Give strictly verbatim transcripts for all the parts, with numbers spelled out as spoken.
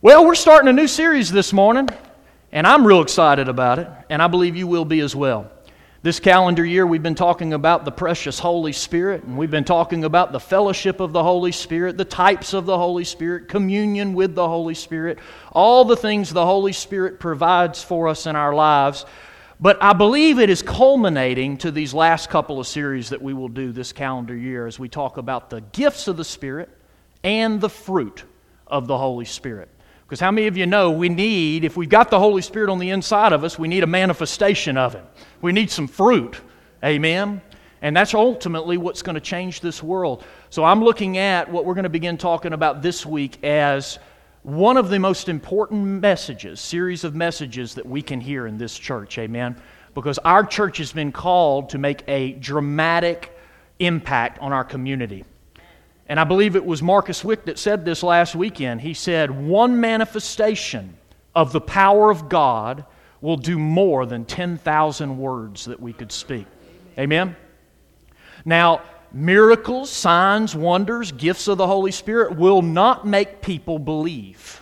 Well, we're starting a new series this morning, and I'm real excited about it, and I believe you will be as well. This calendar year, we've been talking about the precious Holy Spirit, and we've been talking about the fellowship of the Holy Spirit, the types of the Holy Spirit, communion with the Holy Spirit, all the things the Holy Spirit provides for us in our lives. But I believe it is culminating to these last couple of series that we will do this calendar year as we talk about the gifts of the Spirit and the fruit of the Holy Spirit. Because how many of you know we need, if we've got the Holy Spirit on the inside of us, we need a manifestation of Him. We need some fruit. Amen? And that's ultimately what's going to change this world. So I'm looking at what we're going to begin talking about this week as one of the most important messages, series of messages that we can hear in this church. Amen? Because our church has been called to make a dramatic impact on our community. And I believe it was Marcus Wick that said this last weekend. He said, one manifestation of the power of God will do more than ten thousand words that we could speak. Amen? Now, miracles, signs, wonders, gifts of the Holy Spirit will not make people believe.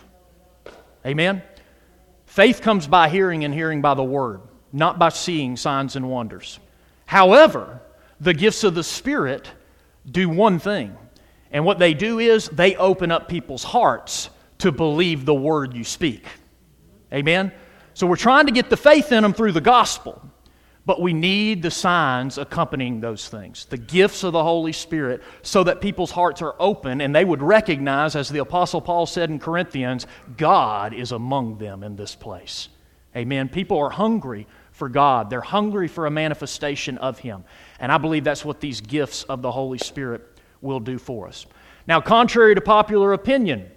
Amen? Faith comes by hearing and hearing by the Word, not by seeing signs and wonders. However, the gifts of the Spirit do one thing. And what they do is they open up people's hearts to believe the word you speak. Amen? So we're trying to get the faith in them through the gospel. But we need the signs accompanying those things. The gifts of the Holy Spirit so that people's hearts are open and they would recognize, as the Apostle Paul said in Corinthians, God is among them in this place. Amen? People are hungry for God. They're hungry for a manifestation of Him. And I believe that's what these gifts of the Holy Spirit will do for us. Now, contrary to popular opinion,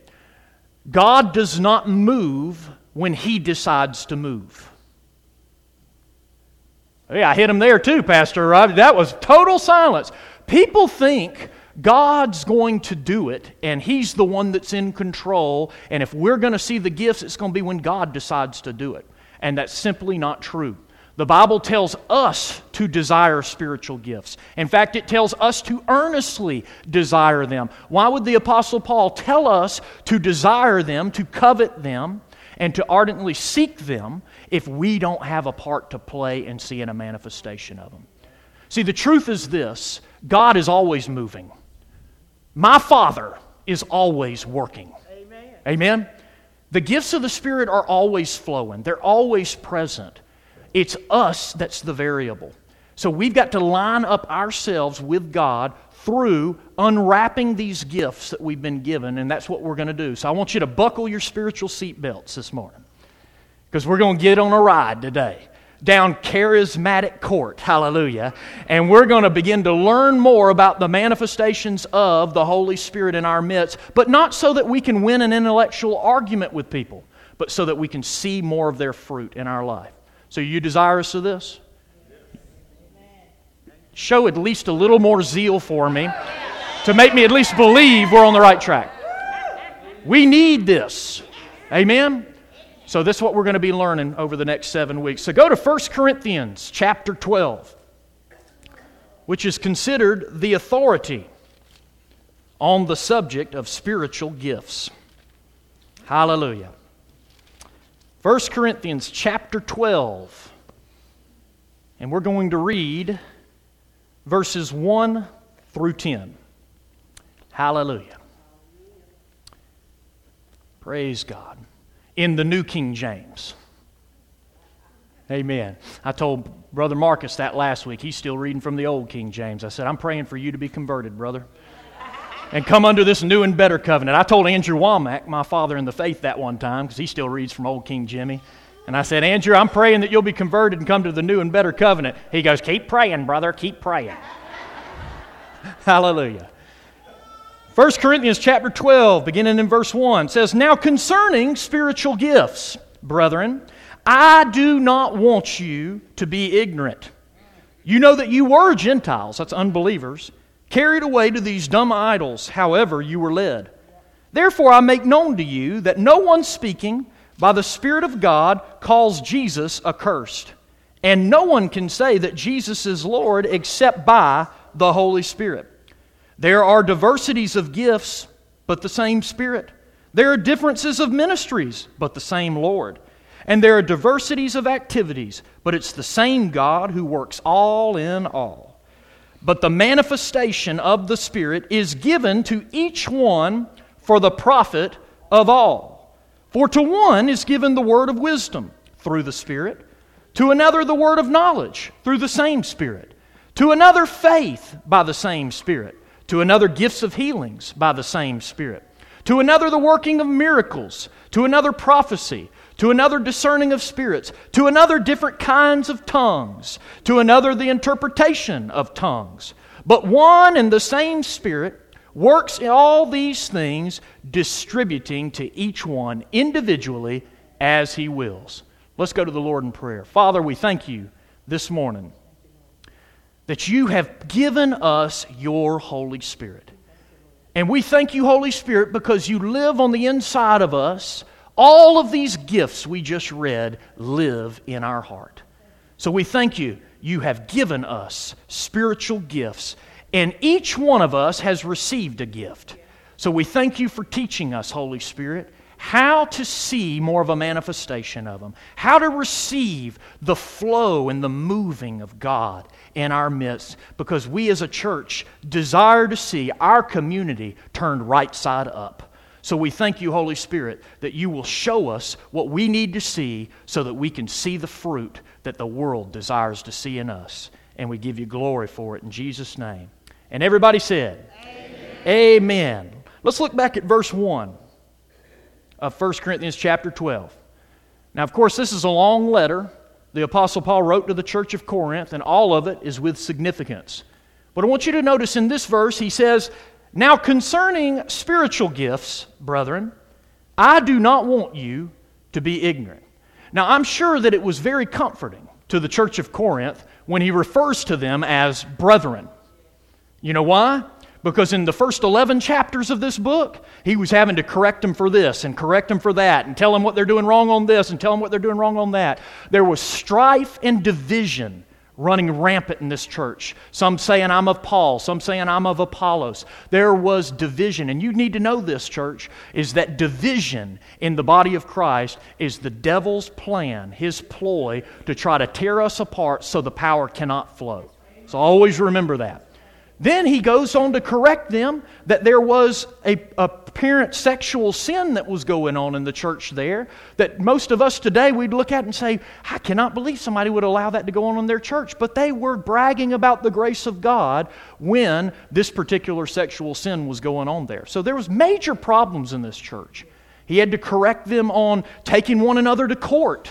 God does not move when He decides to move. Hey, I hit him there too, Pastor Rob. That was total silence. People think God's going to do it, and He's the one that's in control, and if we're going to see the gifts, it's going to be when God decides to do it. And that's simply not true. The Bible tells us to desire spiritual gifts. In fact, it tells us to earnestly desire them. Why would the Apostle Paul tell us to desire them, to covet them, and to ardently seek them if we don't have a part to play in seeing a manifestation of them? See, the truth is this: God is always moving. My Father is always working. Amen. Amen? The gifts of the Spirit are always flowing. They're always present. It's us that's the variable. So we've got to line up ourselves with God through unwrapping these gifts that we've been given, and that's what we're going to do. So I want you to buckle your spiritual seatbelts this morning, because we're going to get on a ride today down charismatic court, hallelujah, and we're going to begin to learn more about the manifestations of the Holy Spirit in our midst, but not so that we can win an intellectual argument with people, but so that we can see more of their fruit in our life. So are you desirous of this? Show at least a little more zeal for me to make me at least believe we're on the right track. We need this. Amen? So this is what we're going to be learning over the next seven weeks. So go to First Corinthians chapter twelve, which is considered the authority on the subject of spiritual gifts. Hallelujah. First Corinthians chapter twelve, and we're going to read verses one through ten. Hallelujah. Praise God. In the New King James. Amen. I told Brother Marcus that last week. He's still reading from the Old King James. I said, I'm praying for you to be converted, brother, and come under this new and better covenant. I told Andrew Womack, my father in the faith, that one time, because he still reads from Old King Jimmy. And I said, Andrew, I'm praying that you'll be converted and come to the new and better covenant. He goes, keep praying, brother, keep praying. Hallelujah. First Corinthians chapter twelve, beginning in verse one, says, Now concerning spiritual gifts, brethren, I do not want you to be ignorant. You know that you were Gentiles, that's unbelievers, carried away to these dumb idols, however you were led. Therefore I make known to you that no one speaking by the Spirit of God calls Jesus accursed. And no one can say that Jesus is Lord except by the Holy Spirit. There are diversities of gifts, but the same Spirit. There are differences of ministries, but the same Lord. And there are diversities of activities, but it's the same God who works all in all. But the manifestation of the Spirit is given to each one for the profit of all. For to one is given the word of wisdom through the Spirit, to another the word of knowledge through the same Spirit, to another faith by the same Spirit, to another gifts of healings by the same Spirit, to another the working of miracles, to another prophecy, to another discerning of spirits, to another different kinds of tongues, to another the interpretation of tongues. But one and the same Spirit works in all these things, distributing to each one individually as He wills. Let's go to the Lord in prayer. Father, we thank You this morning that You have given us Your Holy Spirit. And we thank You, Holy Spirit, because You live on the inside of us. All of these gifts we just read live in our heart. So we thank You. You have given us spiritual gifts, and each one of us has received a gift. So we thank You for teaching us, Holy Spirit, how to see more of a manifestation of them, how to receive the flow and the moving of God in our midst, because we as a church desire to see our community turned right side up. So we thank You, Holy Spirit, that You will show us what we need to see so that we can see the fruit that the world desires to see in us. And we give You glory for it in Jesus' name. And everybody said, Amen. Amen. Let's look back at verse one of First Corinthians chapter twelve. Now, of course, this is a long letter the Apostle Paul wrote to the church of Corinth, and all of it is with significance. But I want you to notice in this verse, he says, "Now concerning spiritual gifts, brethren, I do not want you to be ignorant." Now, I'm sure that it was very comforting to the church of Corinth when he refers to them as brethren. You know why? Because in the first eleven chapters of this book, he was having to correct them for this and correct them for that and tell them what they're doing wrong on this and tell them what they're doing wrong on that. There was strife and division running rampant in this church. Some saying I'm of Paul, some saying I'm of Apollos. There was division, and you need to know this, church, is that division in the body of Christ is the devil's plan, his ploy to try to tear us apart so the power cannot flow. So always remember that. Then he goes on to correct them that there was a apparent sexual sin that was going on in the church there, that most of us today we'd look at and say, I cannot believe somebody would allow that to go on in their church. But they were bragging about the grace of God when this particular sexual sin was going on there. So there was major problems in this church. He had to correct them on taking one another to court,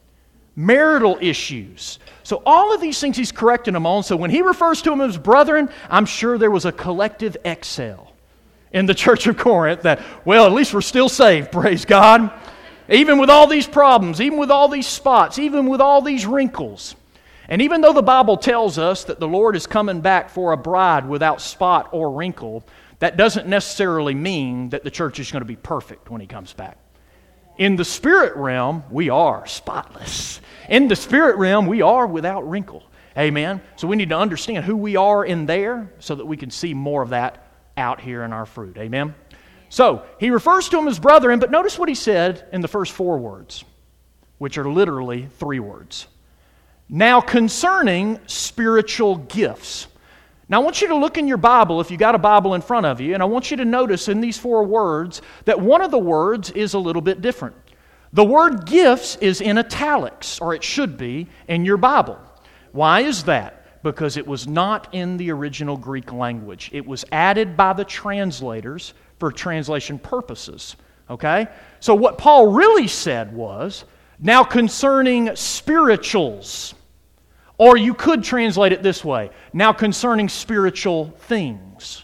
marital issues. So all of these things he's correcting them on. So when he refers to them as brethren, I'm sure there was a collective exhale in the church of Corinth that, well, at least we're still saved, praise God. Even with all these problems, even with all these spots, even with all these wrinkles. And even though the Bible tells us that the Lord is coming back for a bride without spot or wrinkle, that doesn't necessarily mean that the church is going to be perfect when He comes back. In the spirit realm, we are spotless. In the spirit realm, we are without wrinkle. Amen? So we need to understand who we are in there so that we can see more of that out here in our fruit. Amen? So, he refers to them as brethren, but notice what he said in the first four words, which are literally three words. Now concerning spiritual gifts. Now I want you to look in your Bible, if you got a Bible in front of you, and I want you to notice in these four words that one of the words is a little bit different. The word gifts is in italics, or it should be, in your Bible. Why is that? Because it was not in the original Greek language. It was added by the translators for translation purposes. Okay? So what Paul really said was, now concerning spirituals, or you could translate it this way, now concerning spiritual things.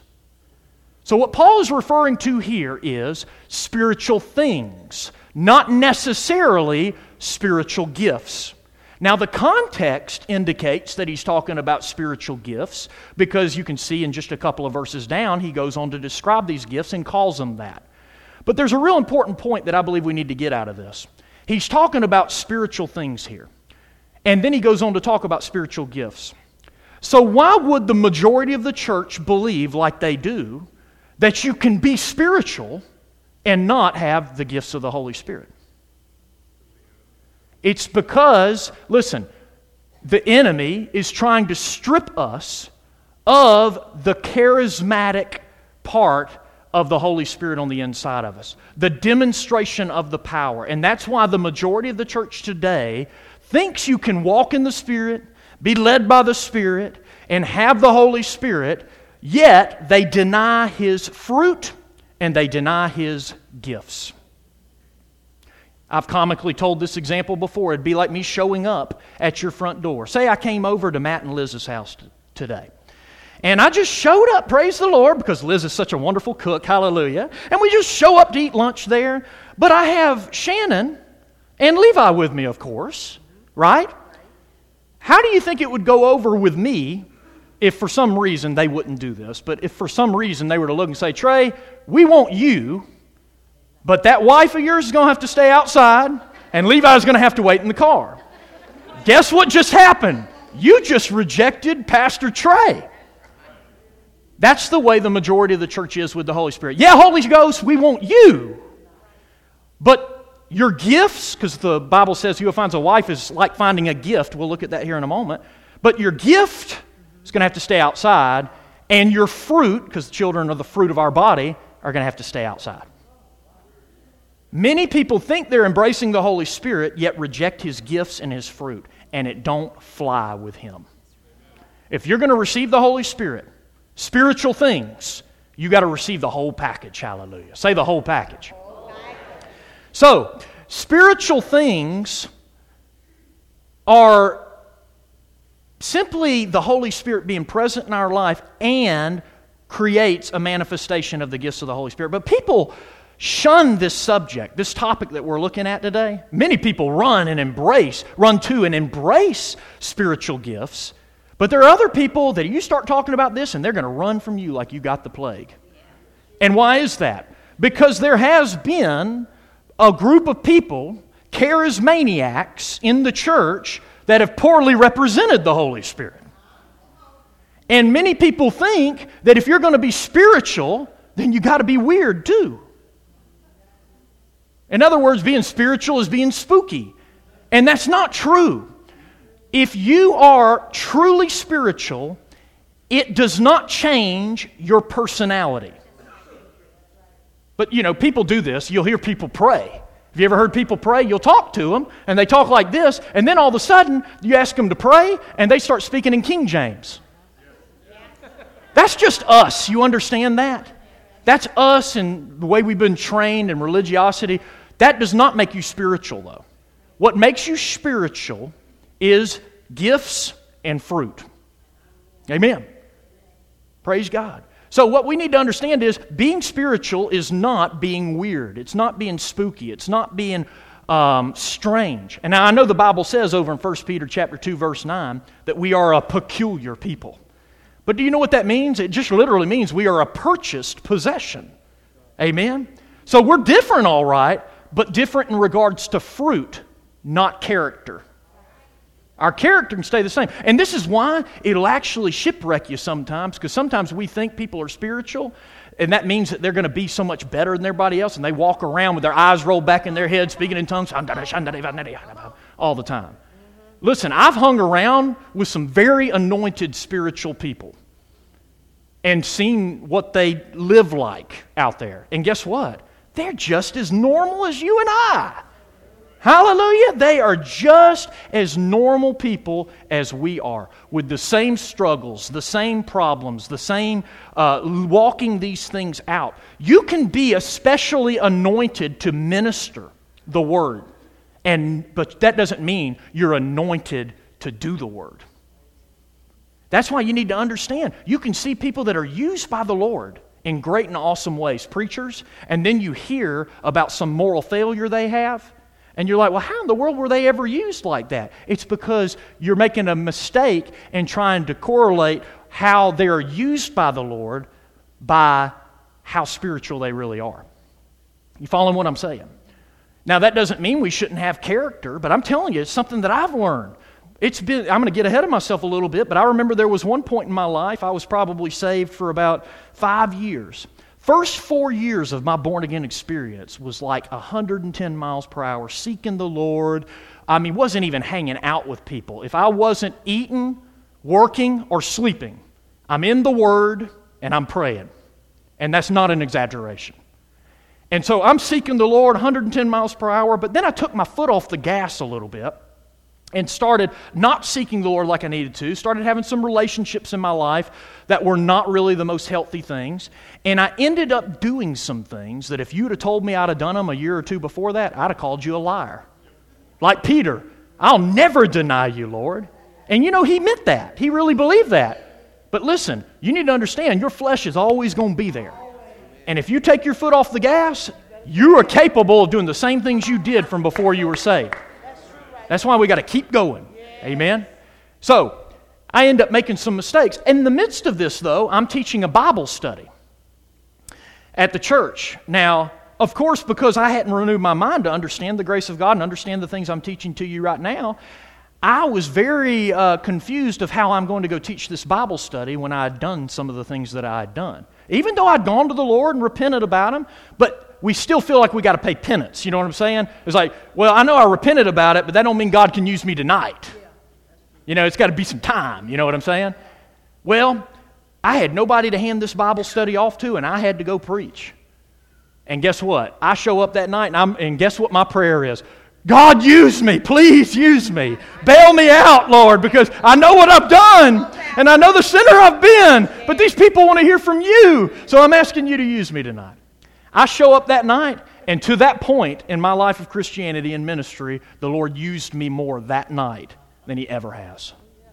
So what Paul is referring to here is spiritual things, not necessarily spiritual gifts. Now the context indicates that he's talking about spiritual gifts because you can see in just a couple of verses down, he goes on to describe these gifts and calls them that. But there's a real important point that I believe we need to get out of this. He's talking about spiritual things here. And then he goes on to talk about spiritual gifts. So why would the majority of the church believe, like they do, that you can be spiritual and not have the gifts of the Holy Spirit? It's because, listen, the enemy is trying to strip us of the charismatic part of the Holy Spirit on the inside of us, the demonstration of the power. And that's why the majority of the church today thinks you can walk in the Spirit, be led by the Spirit, and have the Holy Spirit, yet they deny His fruit and they deny His gifts. I've comically told this example before. It'd be like me showing up at your front door. Say I came over to Matt and Liz's house t- today. And I just showed up, praise the Lord, because Liz is such a wonderful cook, hallelujah. And we just show up to eat lunch there. But I have Shannon and Levi with me, of course, right? How do you think it would go over with me if for some reason they wouldn't do this, but if for some reason they were to look and say, Trey, we want you, but that wife of yours is going to have to stay outside, and Levi's going to have to wait in the car. Guess what just happened? You just rejected Pastor Trey. That's the way the majority of the church is with the Holy Spirit. Yeah, Holy Ghost, we want you. But your gifts, because the Bible says who finds a wife is like finding a gift. We'll look at that here in a moment. But your gift is going to have to stay outside, and your fruit, because children are the fruit of our body, are going to have to stay outside. Many people think they're embracing the Holy Spirit, yet reject His gifts and His fruit, and it don't fly with Him. If you're going to receive the Holy Spirit, spiritual things, you got to receive the whole package. Hallelujah. Say the whole package. So, spiritual things are simply the Holy Spirit being present in our life and creates a manifestation of the gifts of the Holy Spirit. But people shun this subject, this topic that we're looking at today. Many people run and embrace, run to and embrace spiritual gifts. But there are other people that you start talking about this and they're going to run from you like you got the plague. And why is that? Because there has been a group of people, charismaniacs in the church, that have poorly represented the Holy Spirit. And many people think that if you're going to be spiritual, then you got to be weird too. In other words, being spiritual is being spooky. And that's not true. If you are truly spiritual, it does not change your personality. But, you know, people do this. You'll hear people pray. Have you ever heard people pray? You'll talk to them, and they talk like this, and then all of a sudden, you ask them to pray, and they start speaking in King James. That's just us. You understand that? That's us and the way we've been trained in religiosity. That does not make you spiritual, though. What makes you spiritual is gifts and fruit. Amen. Praise God. So what we need to understand is being spiritual is not being weird. It's not being spooky. It's not being um, strange. And now I know the Bible says over in First Peter chapter two, verse nine, that we are a peculiar people. But do you know what that means? It just literally means we are a purchased possession. Amen? So we're different, all right, but different in regards to fruit, not character. Our character can stay the same. And this is why it'll actually shipwreck you sometimes, because sometimes we think people are spiritual, and that means that they're going to be so much better than everybody else, and they walk around with their eyes rolled back in their head, speaking in tongues all the time. Listen, I've hung around with some very anointed spiritual people and seen what they live like out there. And guess what? They're just as normal as you and I. Hallelujah. They are just as normal people as we are, with the same struggles, the same problems, the same uh, walking these things out. You can be especially anointed to minister the Word, and but that doesn't mean you're anointed to do the Word. That's why you need to understand. You can see people that are used by the Lord in great and awesome ways, preachers, and then you hear about some moral failure they have, and you're like, well, how in the world were they ever used like that? It's because you're making a mistake in trying to correlate how they're used by the Lord by how spiritual they really are. You following what I'm saying? Now, that doesn't mean we shouldn't have character, but I'm telling you, it's something that I've learned. It's been, I'm going to get ahead of myself a little bit, but I remember there was one point in my life, I was probably saved for about five years. First four years of my born-again experience was like one hundred ten miles per hour, seeking the Lord. I mean, wasn't even hanging out with people. If I wasn't eating, working, or sleeping, I'm in the Word and I'm praying. And that's not an exaggeration. And so I'm seeking the Lord one hundred ten miles per hour, but then I took my foot off the gas a little bit and started not seeking the Lord like I needed to, started having some relationships in my life that were not really the most healthy things, and I ended up doing some things that if you would have told me I'd have done them a year or two before that, I'd have called you a liar. Like Peter, I'll never deny you, Lord. And you know, he meant that. He really believed that. But listen, you need to understand, your flesh is always going to be there. And if you take your foot off the gas, you are capable of doing the same things you did from before you were saved. That's why we got to keep going. Amen? So, I end up making some mistakes. In the midst of this, though, I'm teaching a Bible study at the church. Now, of course, because I hadn't renewed my mind to understand the grace of God and understand the things I'm teaching to you right now, I was very uh, confused of how I'm going to go teach this Bible study when I had done some of the things that I had done. Even though I'd gone to the Lord and repented about them, but we still feel like we got to pay penance. You know what I'm saying? It's like, well, I know I repented about it, but that don't mean God can use me tonight. You know, it's got to be some time. You know what I'm saying? Well, I had nobody to hand this Bible study off to, and I had to go preach. And guess what? I show up that night, and, I'm, and guess what my prayer is? God, use me. Please use me. Bail me out, Lord, because I know what I've done, and I know the sinner I've been, but these people want to hear from you, so I'm asking you to use me tonight. I show up that night, and to that point in my life of Christianity and ministry, the Lord used me more that night than He ever has.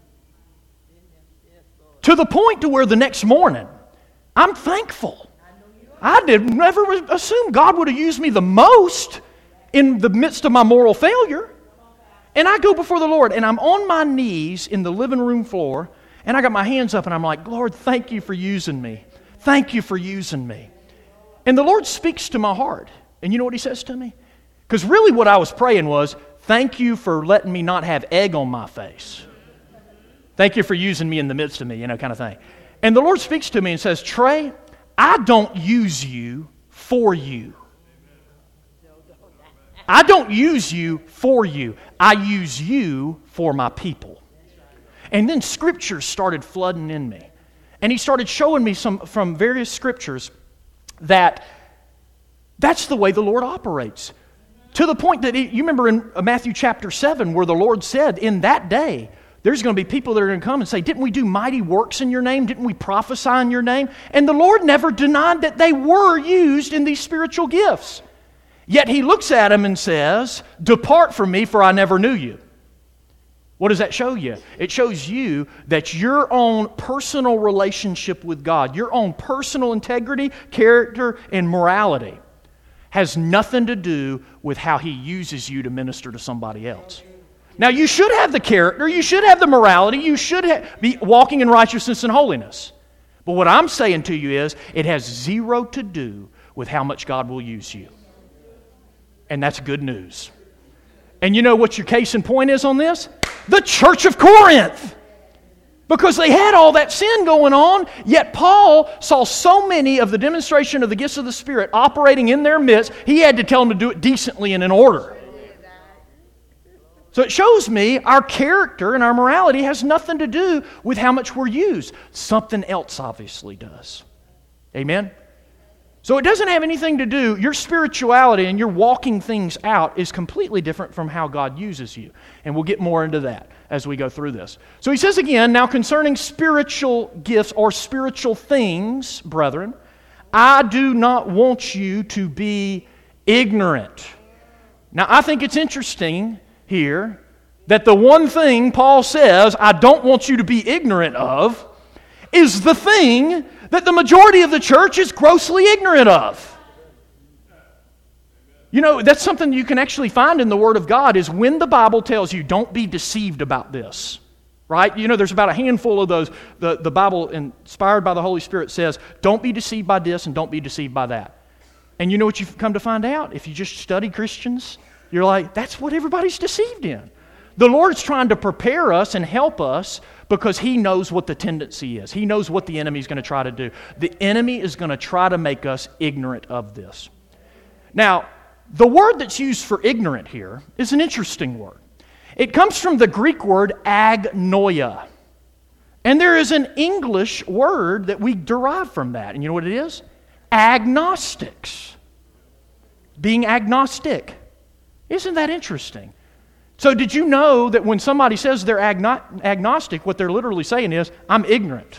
To the point to where the next morning, I'm thankful. I did never assume God would have used me the most in the midst of my moral failure. And I go before the Lord, and I'm on my knees in the living room floor, and I got my hands up, and I'm like, Lord, thank you for using me. Thank you for using me. And the Lord speaks to my heart. And you know what He says to me? Because really what I was praying was, thank you for letting me not have egg on my face. Thank you for using me in the midst of me, you know, kind of thing. And the Lord speaks to me and says, Trey, I don't use you for you. I don't use you for you. I use you for my people. And then scriptures started flooding in me. And He started showing me some from various scriptures that that's the way the Lord operates. To the point that, he, you remember in Matthew chapter seven where the Lord said, in that day, there's going to be people that are going to come and say, didn't we do mighty works in your name? Didn't we prophesy in your name? And the Lord never denied that they were used in these spiritual gifts. Yet He looks at them and says, depart from me, for I never knew you. What does that show you? It shows you that your own personal relationship with God, your own personal integrity, character, and morality has nothing to do with how He uses you to minister to somebody else. Now, you should have the character, you should have the morality, you should ha- be walking in righteousness and holiness. But what I'm saying to you is, it has zero to do with how much God will use you. And that's good news. And you know what your case in point is on this? The Church of Corinth. Because they had all that sin going on, yet Paul saw so many of the demonstration of the gifts of the Spirit operating in their midst, he had to tell them to do it decently and in order. So it shows me our character and our morality has nothing to do with how much we're used. Something else obviously does. Amen? So it doesn't have anything to do, your spirituality and your walking things out is completely different from how God uses you. And we'll get more into that as we go through this. So he says again, now concerning spiritual gifts or spiritual things, brethren, I do not want you to be ignorant. Now I think it's interesting here that the one thing Paul says I don't want you to be ignorant of is the thing that the majority of the church is grossly ignorant of. You know, that's something you can actually find in the Word of God is when the Bible tells you don't be deceived about this. Right? You know, there's about a handful of those. The, the Bible, inspired by the Holy Spirit, says, don't be deceived by this and don't be deceived by that. And you know what you've come to find out? If you just study Christians, you're like, that's what everybody's deceived in. The Lord's trying to prepare us and help us because He knows what the tendency is. He knows what the enemy's going to try to do. The enemy is going to try to make us ignorant of this. Now, the word that's used for ignorant here is an interesting word. It comes from the Greek word agnoia. And there is an English word that we derive from that. And you know what it is? Agnostics. Being agnostic. Isn't that interesting? So did you know that when somebody says they're agno- agnostic, what they're literally saying is, I'm ignorant.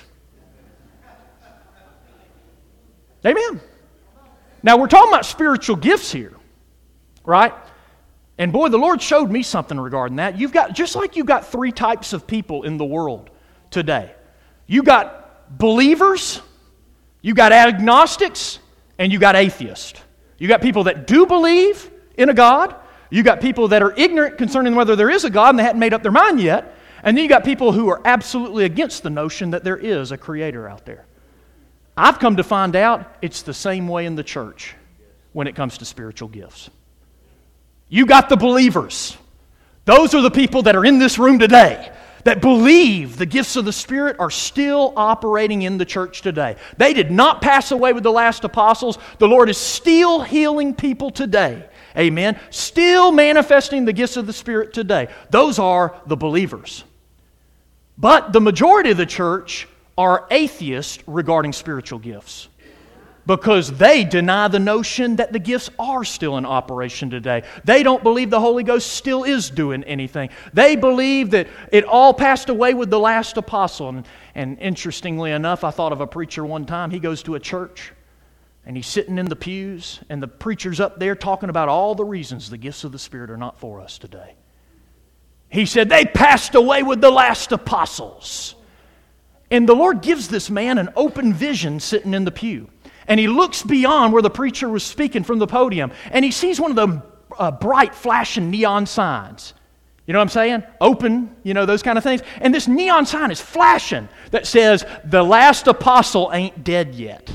Amen. Now we're talking about spiritual gifts here, right? And boy, the Lord showed me something regarding that. You've got, just like you've got three types of people in the world today. You got believers, you got agnostics, and you got atheists. You got people that do believe in a God. You got people that are ignorant concerning whether there is a God and they hadn't made up their mind yet. And then you got people who are absolutely against the notion that there is a creator out there. I've come to find out it's the same way in the church when it comes to spiritual gifts. You got the believers. Those are the people that are in this room today that believe the gifts of the Spirit are still operating in the church today. They did not pass away with the last apostles. The Lord is still healing people today. Amen. Still manifesting the gifts of the Spirit today. Those are the believers. But the majority of the church are atheists regarding spiritual gifts, because they deny the notion that the gifts are still in operation today. They don't believe the Holy Ghost still is doing anything. They believe that it all passed away with the last apostle. And, and interestingly enough, I thought of a preacher one time. He goes to a church, and he's sitting in the pews, and the preacher's up there talking about all the reasons the gifts of the Spirit are not for us today. He said, they passed away with the last apostles. And the Lord gives this man an open vision sitting in the pew. And he looks beyond where the preacher was speaking from the podium, and he sees one of the uh, bright flashing neon signs. You know what I'm saying? Open, you know, those kind of things. And this neon sign is flashing that says, the last apostle ain't dead yet.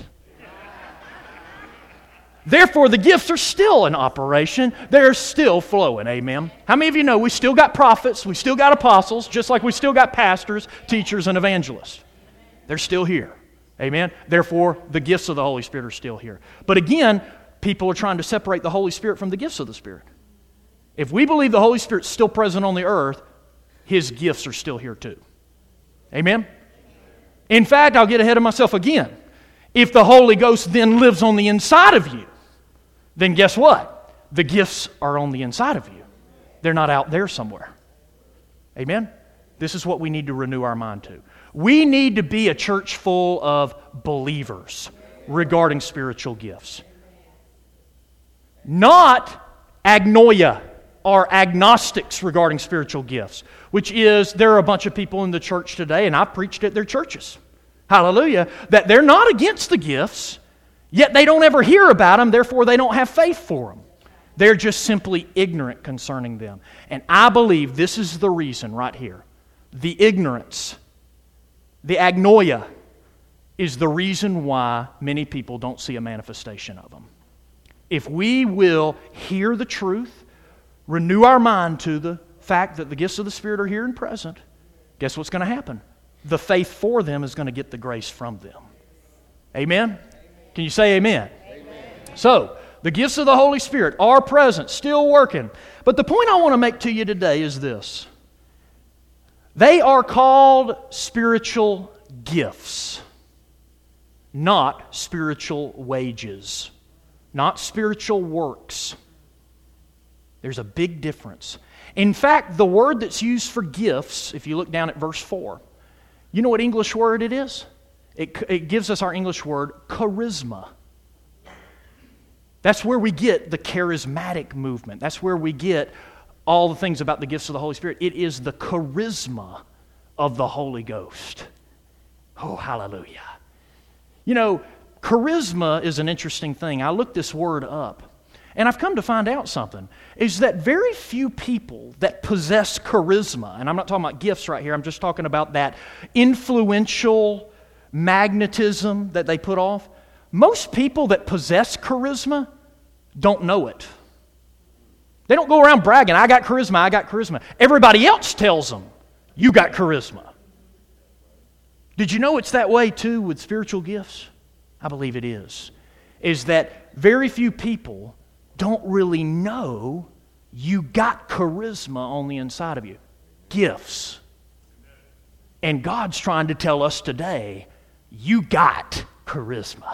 Therefore, the gifts are still in operation. They're still flowing, amen? How many of you know we still got prophets, we still got apostles, just like we still got pastors, teachers, and evangelists? They're still here. Amen? Therefore, the gifts of the Holy Spirit are still here. But again, people are trying to separate the Holy Spirit from the gifts of the Spirit. If we believe the Holy Spirit's still present on the earth, His gifts are still here too. Amen? In fact, I'll get ahead of myself again. If the Holy Ghost then lives on the inside of you, then guess what? The gifts are on the inside of you. They're not out there somewhere. Amen? This is what we need to renew our mind to. We need to be a church full of believers regarding spiritual gifts. Not agnoia or agnostics regarding spiritual gifts, which is there are a bunch of people in the church today, and I've preached at their churches, hallelujah, that they're not against the gifts, yet they don't ever hear about them, therefore they don't have faith for them. They're just simply ignorant concerning them. And I believe this is the reason right here. The ignorance, the agnoia, is the reason why many people don't see a manifestation of them. If we will hear the truth, renew our mind to the fact that the gifts of the Spirit are here and present, guess what's going to happen? The faith for them is going to get the grace from them. Amen? Can you say amen? Amen. So, the gifts of the Holy Spirit are present, still working. But the point I want to make to you today is this. They are called spiritual gifts, not spiritual wages, not spiritual works. There's a big difference. In fact, the word that's used for gifts, if you look down at verse four, you know what English word it is? It, it gives us our English word charisma. That's where we get the charismatic movement. That's where we get all the things about the gifts of the Holy Spirit. It is the charisma of the Holy Ghost. Oh, hallelujah. You know, charisma is an interesting thing. I looked this word up, and I've come to find out something, is that very few people that possess charisma, and I'm not talking about gifts right here, I'm just talking about that influential magnetism that they put off. Most people that possess charisma don't know it. They don't go around bragging, I got charisma, I got charisma. Everybody else tells them, you got charisma. Did you know it's that way too with spiritual gifts? I believe it is. Is that very few people don't really know you got charisma on the inside of you. Gifts. And God's trying to tell us today, you got charisma.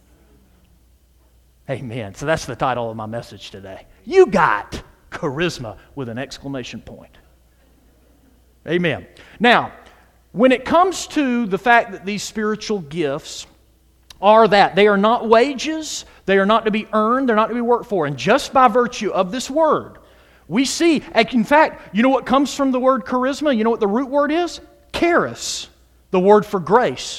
Amen. So that's the title of my message today. You got charisma with an exclamation point. Amen. Now, when it comes to the fact that these spiritual gifts are that, they are not wages, they are not to be earned, they're not to be worked for. And just by virtue of this word, we see, in fact, you know what comes from the word charisma? You know what the root word is? Charis, the word for grace.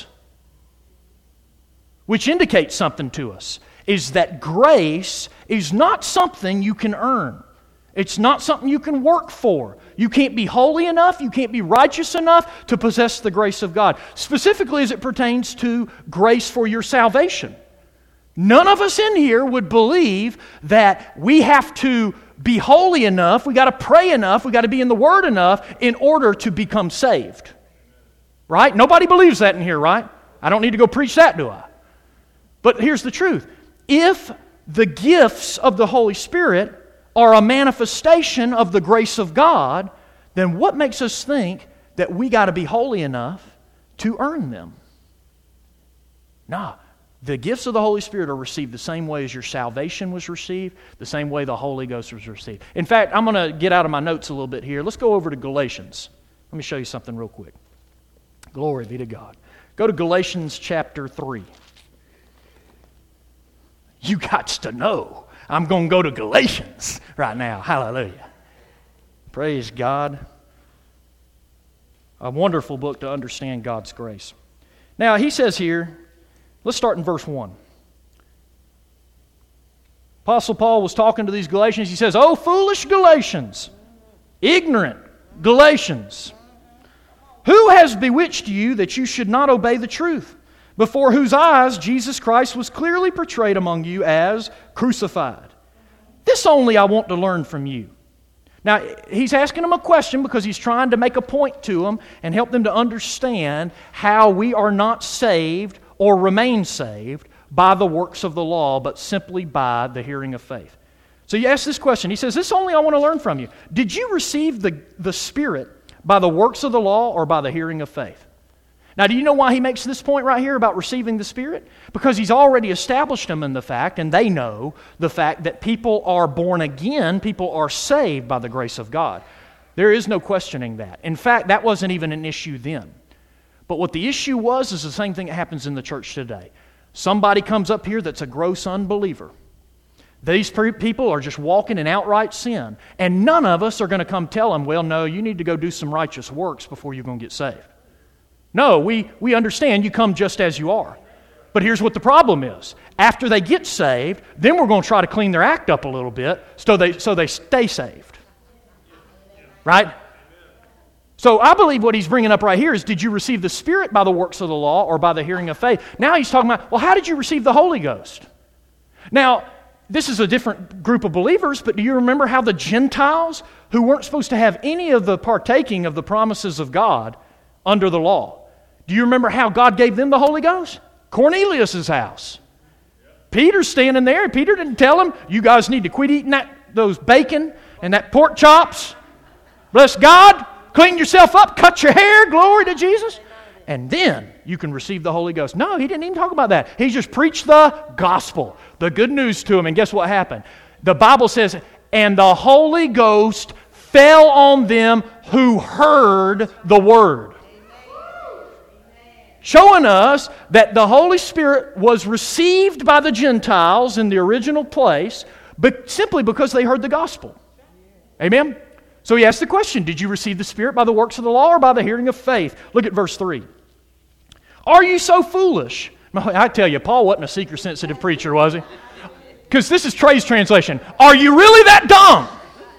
Which indicates something to us, is that grace is not something you can earn. It's not something you can work for. You can't be holy enough, you can't be righteous enough to possess the grace of God. Specifically as it pertains to grace for your salvation. None of us in here would believe that we have to be holy enough, we got to pray enough, we got to be in the Word enough in order to become saved. Right? Nobody believes that in here, right? I don't need to go preach that, do I? But here's the truth. If the gifts of the Holy Spirit are a manifestation of the grace of God, then what makes us think that we got to be holy enough to earn them? No. The gifts of the Holy Spirit are received the same way as your salvation was received, the same way the Holy Ghost was received. In fact, I'm going to get out of my notes a little bit here. Let's go over to Galatians. Let me show you something real quick. Glory be to God. Go to Galatians chapter three. You got to know. I'm going to go to Galatians right now. Hallelujah. Praise God. A wonderful book to understand God's grace. Now, he says here, let's start in verse one. Apostle Paul was talking to these Galatians. He says, "Oh, foolish Galatians, ignorant Galatians, who has bewitched you that you should not obey the truth, before whose eyes Jesus Christ was clearly portrayed among you as crucified? This only I want to learn from you." Now, he's asking them a question because he's trying to make a point to them and help them to understand how we are not saved or remain saved by the works of the law, but simply by the hearing of faith. So you ask this question. He says, this only I want to learn from you. Did you receive the, the Spirit by the works of the law or by the hearing of faith? Now, do you know why he makes this point right here about receiving the Spirit? Because he's already established them in the fact, and they know the fact that people are born again, people are saved by the grace of God. There is no questioning that. In fact, that wasn't even an issue then. But what the issue was is the same thing that happens in the church today. Somebody comes up here that's a gross unbeliever. These people are just walking in outright sin. And none of us are going to come tell them, well, no, you need to go do some righteous works before you're going to get saved. No, we, we understand you come just as you are. But here's what the problem is. After they get saved, then we're going to try to clean their act up a little bit so they, so they stay saved. Right? So I believe what he's bringing up right here is, did you receive the Spirit by the works of the law or by the hearing of faith? Now he's talking about, well, how did you receive the Holy Ghost? Now, this is a different group of believers, but do you remember how the Gentiles, who weren't supposed to have any of the partaking of the promises of God under the law, do you remember how God gave them the Holy Ghost? Cornelius' house. Peter's standing there. Peter didn't tell him, you guys need to quit eating that those bacon and that pork chops. Bless God. Clean yourself up. Cut your hair. Glory to Jesus. And then you can receive the Holy Ghost. No, he didn't even talk about that. He just preached the gospel, the good news to him. And guess what happened? The Bible says, and the Holy Ghost fell on them who heard the word. Showing us that the Holy Spirit was received by the Gentiles in the original place, but simply because they heard the gospel. Amen? So he asked the question, did you receive the Spirit by the works of the law or by the hearing of faith? Look at verse three. Are you so foolish? I tell you, Paul wasn't a seeker-sensitive preacher, was he? Because this is Trey's translation. Are you really that dumb?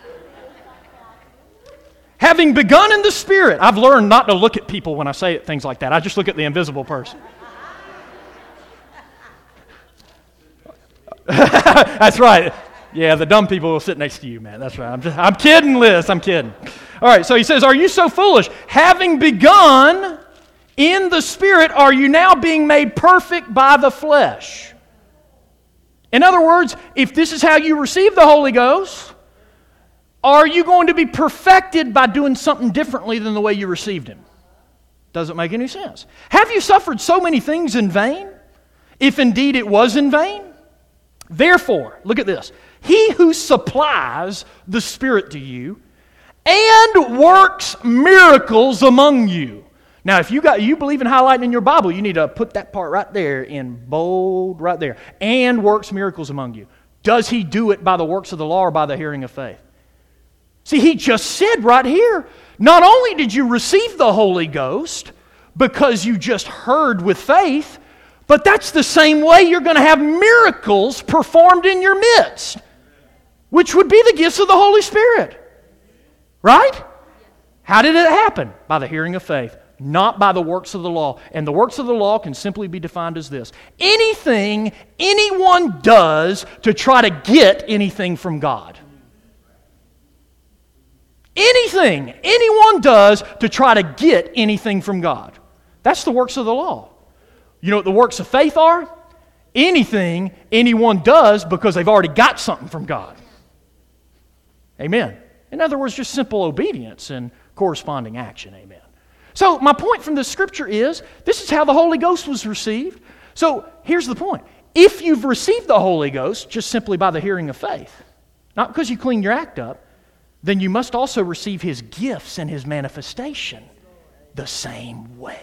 Having begun in the Spirit. I've learned not to look at people when I say things like that. I just look at the invisible person. That's right. Yeah, the dumb people will sit next to you, man. That's right. I'm, just, I'm kidding, Liz. I'm kidding. All right, so he says, are you so foolish? Having begun in the Spirit, are you now being made perfect by the flesh? In other words, if this is how you receive the Holy Ghost, are you going to be perfected by doing something differently than the way you received Him? Doesn't make any sense. Have you suffered so many things in vain, if indeed it was in vain? Therefore, look at this. He who supplies the Spirit to you and works miracles among you. Now, if you got you believe in highlighting in your Bible, you need to put that part right there in bold, right there. And works miracles among you. Does He do it by the works of the law or by the hearing of faith? See, He just said right here, not only did you receive the Holy Ghost because you just heard with faith, but that's the same way you're going to have miracles performed in your midst, which would be the gifts of the Holy Spirit. Right? How did it happen? By the hearing of faith, not by the works of the law. And the works of the law can simply be defined as this: anything anyone does to try to get anything from God. Anything anyone does to try to get anything from God. That's the works of the law. You know what the works of faith are? Anything anyone does because they've already got something from God. Amen. In other words, just simple obedience and corresponding action. Amen. So my point from this scripture is, this is how the Holy Ghost was received. So here's the point. If you've received the Holy Ghost just simply by the hearing of faith, not because you cleaned your act up, then you must also receive His gifts and His manifestation the same way.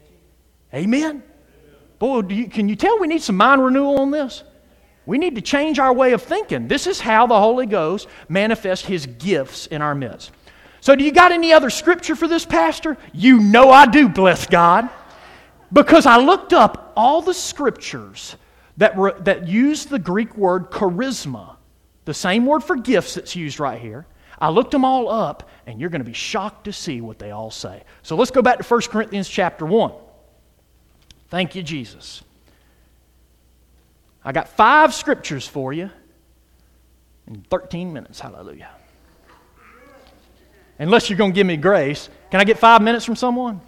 Amen? Boy, do you, can you tell we need some mind renewal on this? We need to change our way of thinking. This is how the Holy Ghost manifests His gifts in our midst. So do you got any other scripture for this, Pastor? You know I do, bless God. Because I looked up all the scriptures that, were, that use the Greek word charisma, the same word for gifts that's used right here. I looked them all up, and you're going to be shocked to see what they all say. So let's go back to First Corinthians chapter one. Thank you, Jesus. I got five scriptures for you in thirteen minutes. Hallelujah. Unless you're going to give me grace. Can I get five minutes from someone?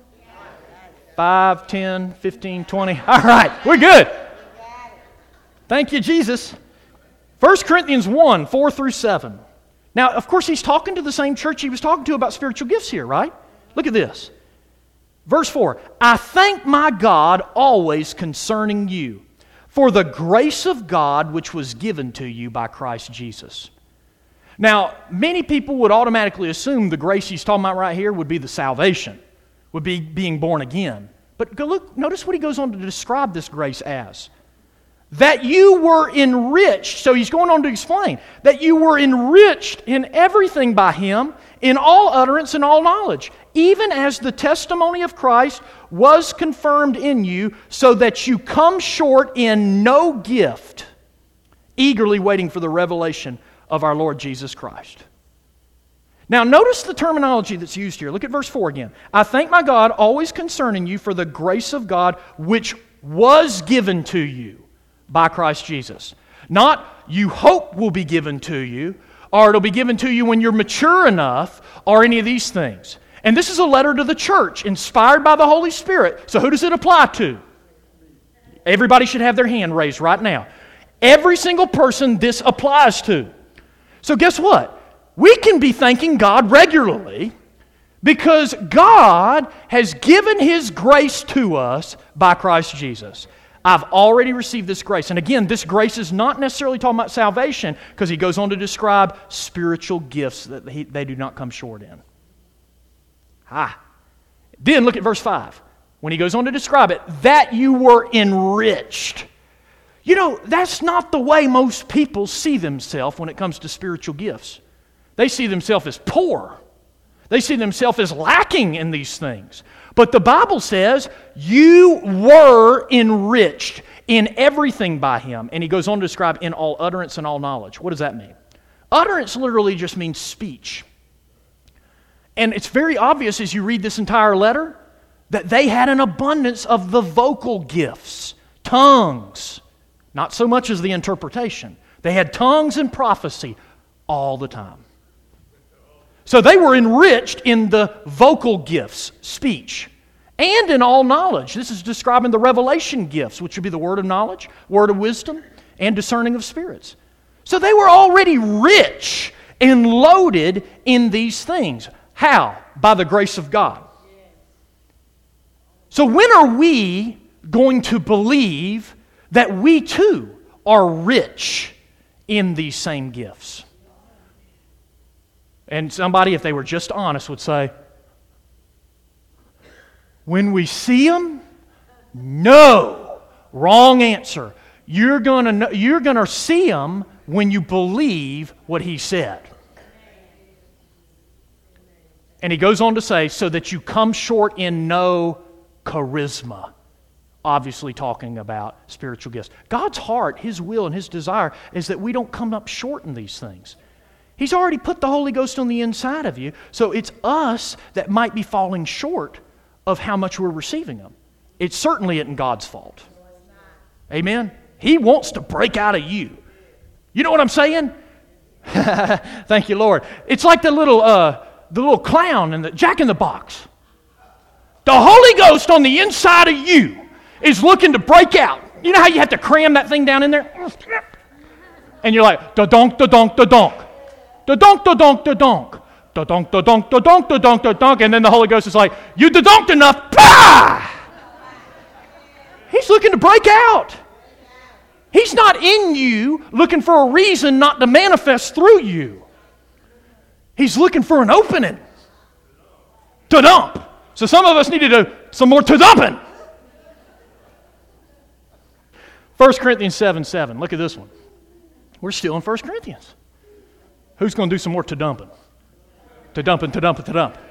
Five, ten, fifteen, twenty. All right, we're good. Thank you, Jesus. First Corinthians one, four through seven. Now, of course, he's talking to the same church he was talking to about spiritual gifts here, right? Look at this. Verse four, I thank my God always concerning you for the grace of God which was given to you by Christ Jesus. Now, many people would automatically assume the grace he's talking about right here would be the salvation, would be being born again. But go look, notice what he goes on to describe this grace as. That you were enriched, so he's going on to explain, that you were enriched in everything by Him, in all utterance and all knowledge, even as the testimony of Christ was confirmed in you, so that you come short in no gift, eagerly waiting for the revelation of our Lord Jesus Christ. Now notice the terminology that's used here. Look at verse four again. I thank my God always concerning you for the grace of God which was given to you by Christ Jesus. Not you hope will be given to you, or it'll be given to you when you're mature enough, or any of these things. And this is a letter to the church, inspired by the Holy Spirit. So who does it apply to? Everybody should have their hand raised right now. Every single person this applies to. So guess what? We can be thanking God regularly because God has given His grace to us by Christ Jesus. I've already received this grace. And again, this grace is not necessarily talking about salvation, because he goes on to describe spiritual gifts that he, they do not come short in. Ah. Then look at verse five. When he goes on to describe it, that you were enriched. You know, that's not the way most people see themselves when it comes to spiritual gifts. They see themselves as poor. They see themselves as lacking in these things. But the Bible says, you were enriched in everything by Him. And he goes on to describe in all utterance and all knowledge. What does that mean? Utterance literally just means speech. And it's very obvious as you read this entire letter that they had an abundance of the vocal gifts, tongues. Not so much as the interpretation. They had tongues and prophecy all the time. So they were enriched in the vocal gifts, speech, and in all knowledge. This is describing the revelation gifts, which would be the word of knowledge, word of wisdom, and discerning of spirits. So they were already rich and loaded in these things. How? By the grace of God. So when are we going to believe that we too are rich in these same gifts? And somebody, if they were just honest, would say, when we see them, no. Wrong answer. You're going to you're going to see them when you believe what he said. And he goes on to say, so that you come short in no charisma. Obviously talking about spiritual gifts. God's heart, His will, and His desire is that we don't come up short in these things. He's already put the Holy Ghost on the inside of you, so it's us that might be falling short of how much we're receiving them. It certainly isn't God's fault. Amen? He wants to break out of you. You know what I'm saying? Thank you, Lord. It's like the little, uh, the little clown and the Jack in the Box. The Holy Ghost on the inside of you is looking to break out. You know how you have to cram that thing down in there? And you're like, da-donk, da-donk, da-donk. Da-donk, da-donk, da-donk. Da-donk, da-donk, da-donk, da-donk, da-donk. And then the Holy Ghost is like, you da-donked enough. Bah! He's looking to break out. He's not in you looking for a reason not to manifest through you. He's looking for an opening to dump. So some of us need to do some more to dumping. First Corinthians seven seven. Look at this one. We're still in First Corinthians. Who's going to do some more to dumping? To dumping, to dumping, to dump.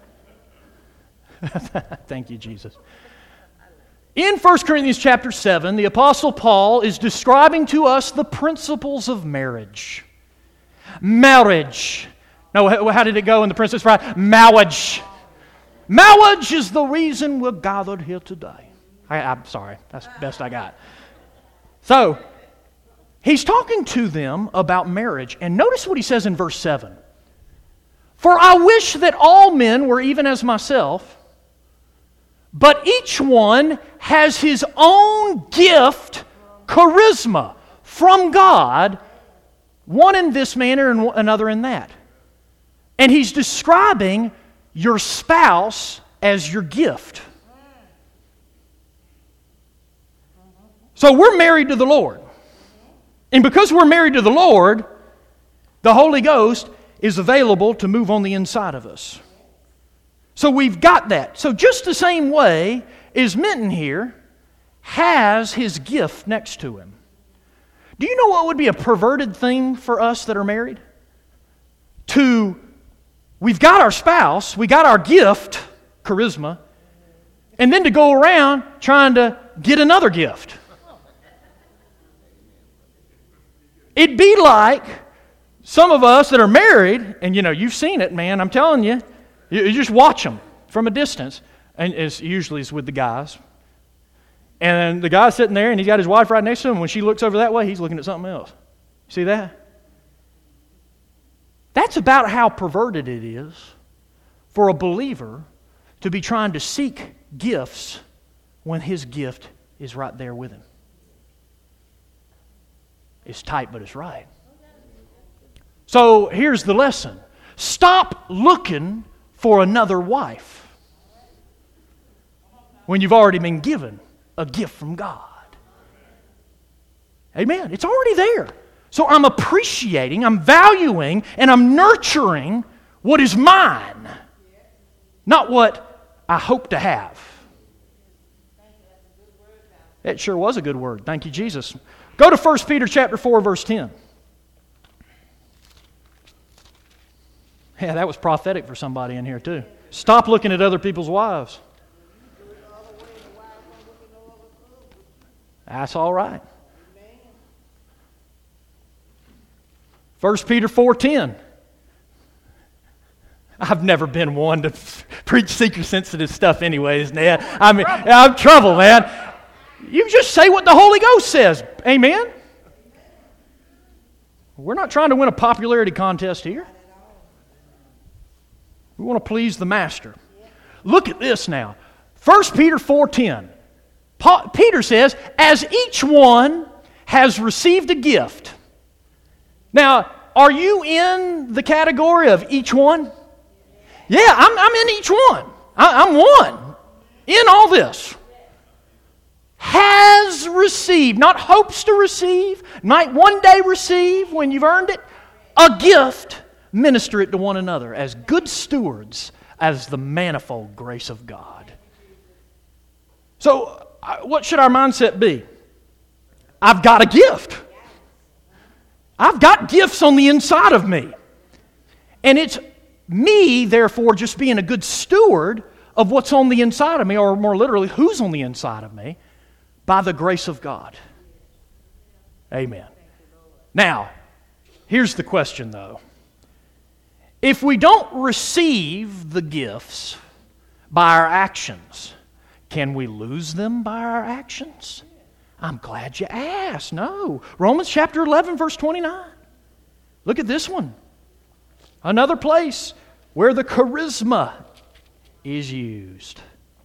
Thank you, Jesus. In First Corinthians chapter seven, the Apostle Paul is describing to us the principles of marriage. Marriage. No, how did it go in the Princess Bride? Marriage. Marriage is the reason we're gathered here today. I, I'm sorry, that's the best I got. So, he's talking to them about marriage, and notice what he says in verse seven. For I wish that all men were even as myself, but each one has his own gift, charisma, from God, one in this manner and another in that. And he's describing your spouse as your gift. So we're married to the Lord. And because we're married to the Lord, the Holy Ghost is available to move on the inside of us. So we've got that. So just the same way as Minton here has his gift next to him. Do you know what would be a perverted thing for us that are married? To, we've got our spouse, we got our gift, charisma, and then to go around trying to get another gift. It'd be like some of us that are married, and you know, you've seen it, man, I'm telling you, you, you just watch them from a distance, and it's usually it's with the guys. And the guy's sitting there, and he's got his wife right next to him. When she looks over that way, he's looking at something else. See that? That's about how perverted it is for a believer to be trying to seek gifts when his gift is right there with him. It's tight, but it's right. So here's the lesson. Stop looking for another wife when you've already been given a gift from God. Amen. It's already there. So I'm appreciating, I'm valuing, and I'm nurturing what is mine, not what I hope to have. It sure was a good word. Thank you, Jesus. Go to First Peter chapter four, verse ten. Yeah, that was prophetic for somebody in here too. Stop looking at other people's wives. That's all right. First Peter four ten. I've never been one to preach seeker-sensitive stuff anyways, Ned. I mean, I'm trouble, man. You just say what the Holy Ghost says. Amen? We're not trying to win a popularity contest here. We want to please the Master. Look at this now. First Peter four ten. Peter says, as each one has received a gift. Now, are you in the category of each one? Yeah, I'm, I'm in each one. I, I'm one in all this. Has received, not hopes to receive, might one day receive when you've earned it, a gift, minister it to one another as good stewards as the manifold grace of God. So, what should our mindset be? I've got a gift. I've got gifts on the inside of me. And it's me, therefore, just being a good steward of what's on the inside of me, or more literally, who's on the inside of me, by the grace of God. Amen. Now, here's the question, though. If we don't receive the gifts by our actions, can we lose them by our actions? I'm glad you asked. No. Romans chapter eleven, verse twenty-nine. Look at this one. Another place where the charisma is used.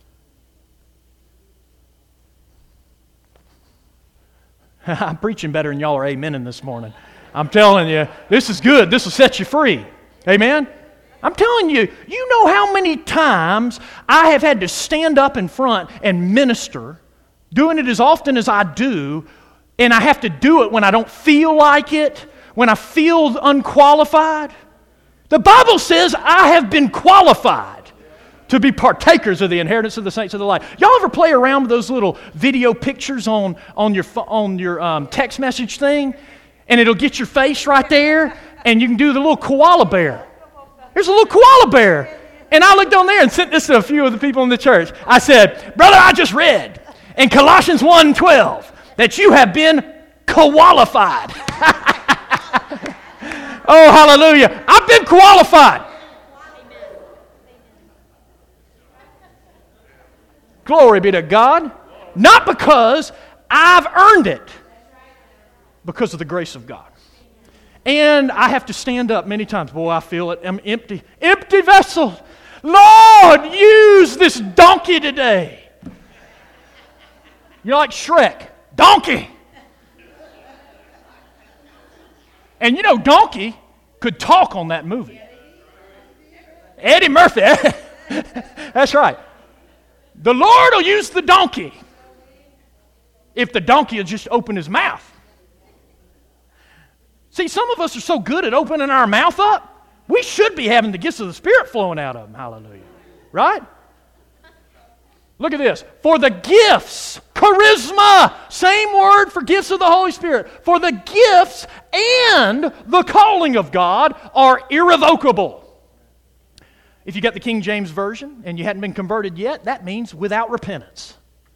I'm preaching better than y'all are amening this morning. I'm telling you, this is good. This will set you free. Amen? I'm telling you, you know how many times I have had to stand up in front and minister, doing it as often as I do, and I have to do it when I don't feel like it, when I feel unqualified. The Bible says I have been qualified to be partakers of the inheritance of the saints of the light. Y'all ever play around with those little video pictures on, on your, on your um, text message thing? And it'll get your face right there, and you can do the little koala bear. There's a little koala bear. And I looked on there and sent this to a few of the people in the church. I said, brother, I just read in Colossians one twelve that you have been qualified. Oh, hallelujah. I've been qualified. Glory be to God. Not because I've earned it, because of the grace of God. And I have to stand up many times. Boy, I feel it. I'm empty. Empty vessel. Lord, use this donkey today. You're like Shrek. Donkey. And you know, Donkey could talk on that movie. Eddie Murphy. That's right. The Lord will use the donkey if the donkey will just open his mouth. See, some of us are so good at opening our mouth up, we should be having the gifts of the Spirit flowing out of them. Hallelujah. Right? Look at this. For the gifts, charisma, same word for gifts of the Holy Spirit. For the gifts and the calling of God are irrevocable. If you got the King James Version and you hadn't been converted yet, that means without repentance.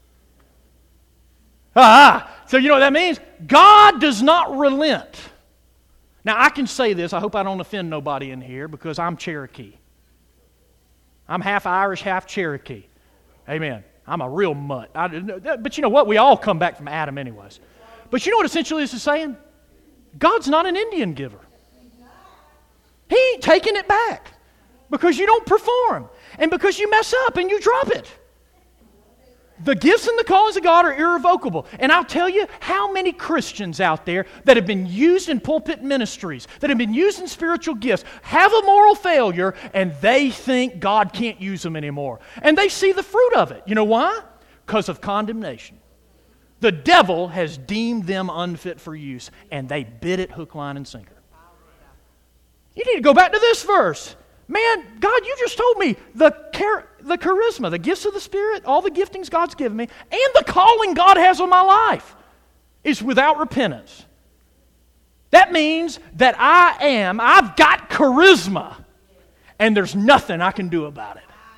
Ah, so you know what that means? God does not relent. Now, I can say this. I hope I don't offend nobody in here because I'm Cherokee. I'm half Irish, half Cherokee. Amen. I'm a real mutt. I, but you know what? We all come back from Adam anyways. But you know what essentially this is saying? God's not an Indian giver. He ain't taking it back because you don't perform and because you mess up and you drop it. The gifts and the callings of God are irrevocable. And I'll tell you how many Christians out there that have been used in pulpit ministries, that have been used in spiritual gifts, have a moral failure, and they think God can't use them anymore. And they see the fruit of it. You know why? Because of condemnation. The devil has deemed them unfit for use, and they bid it hook, line, and sinker. You need to go back to this verse. Man, God, you just told me the char- the charisma, the gifts of the Spirit, all the giftings God's given me, and the calling God has on my life is without repentance. That means that I am, I've got charisma, and there's nothing I can do about it.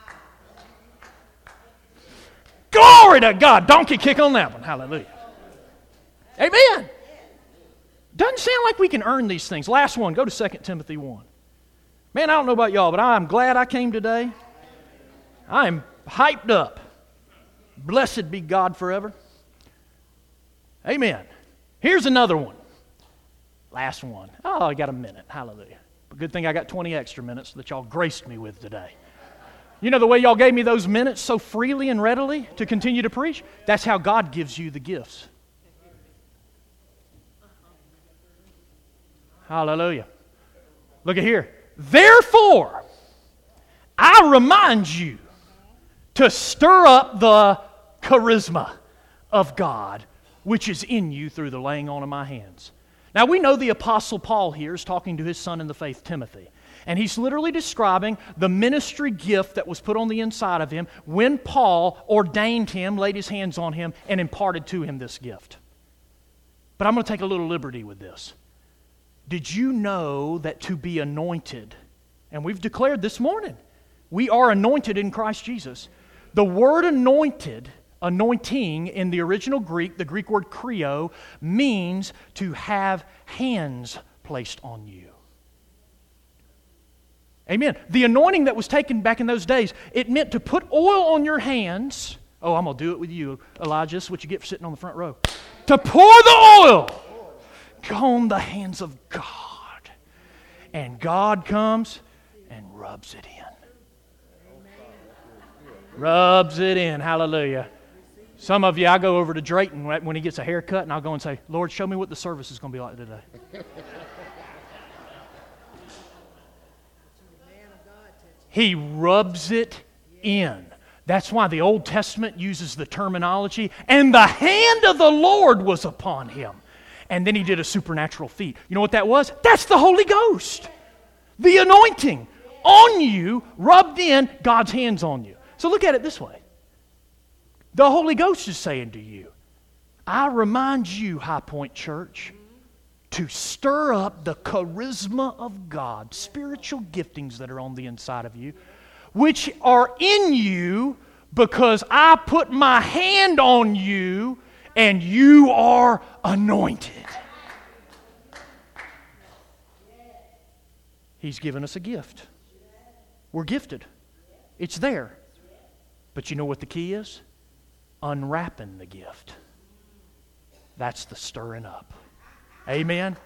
Glory to God. Donkey kick on that one. Hallelujah. Amen. Doesn't sound like we can earn these things. Last one, go to Second Timothy one. Man, I don't know about y'all, but I'm glad I came today. I'm hyped up. Blessed be God forever. Amen. Here's another one. Last one. Oh, I got a minute. Hallelujah. But good thing I got twenty extra minutes that y'all graced me with today. You know the way y'all gave me those minutes so freely and readily to continue to preach? That's how God gives you the gifts. Hallelujah. Look at here. Therefore, I remind you to stir up the charisma of God, which is in you through the laying on of my hands. Now, we know the Apostle Paul here is talking to his son in the faith, Timothy. And he's literally describing the ministry gift that was put on the inside of him when Paul ordained him, laid his hands on him, and imparted to him this gift. But I'm going to take a little liberty with this. Did you know that to be anointed, and we've declared this morning, we are anointed in Christ Jesus. The word anointed, anointing in the original Greek, the Greek word kreo, means to have hands placed on you. Amen. The anointing that was taken back in those days, it meant to put oil on your hands. Oh, I'm going to do it with you, Elijah. This is what you get for sitting on the front row. To pour the oil on the hands of God. And God comes and rubs it in. Rubs it in. Hallelujah. Some of you, I go over to Drayton when he gets a haircut, and I'll go and say, Lord, show me what the service is going to be like today. He rubs it in. That's why the Old Testament uses the terminology, and the hand of the Lord was upon him. And then he did a supernatural feat. You know what that was? That's the Holy Ghost. The anointing on you, rubbed in, God's hands on you. So look at it this way. The Holy Ghost is saying to you, I remind you, High Point Church, to stir up the charisma of God, spiritual giftings that are on the inside of you, which are in you because I put my hand on you and you are anointed. He's given us a gift. We're gifted. It's there. But you know what the key is? Unwrapping the gift. That's the stirring up. Amen.